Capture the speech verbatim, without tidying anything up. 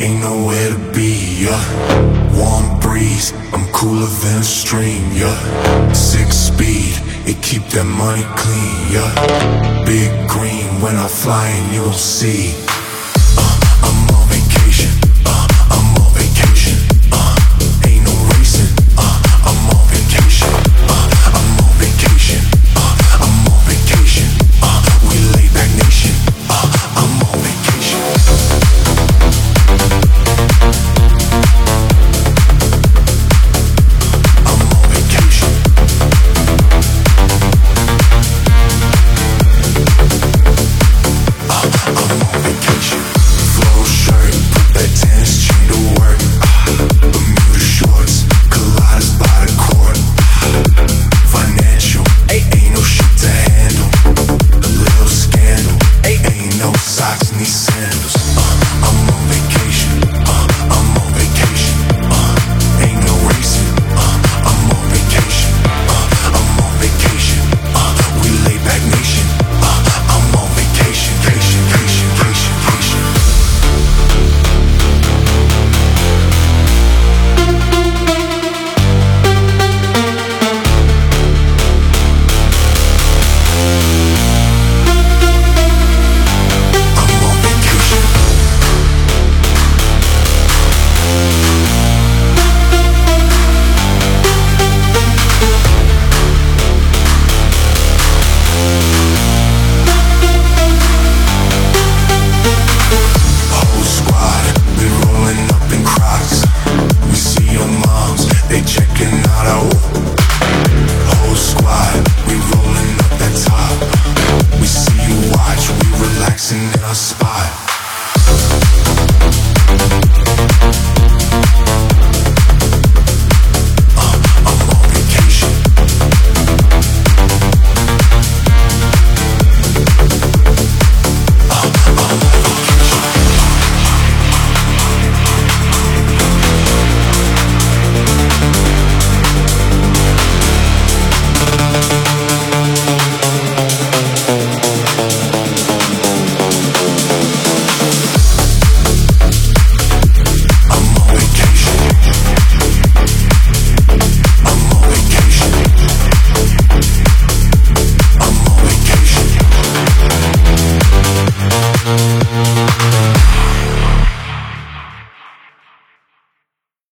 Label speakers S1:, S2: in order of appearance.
S1: ain't nowhere to be, yeah. Warm breeze, I'm cooler than a stream, yeah. Six speed, it keep that money clean, yeah. Big green, when I fly in, you gon' see.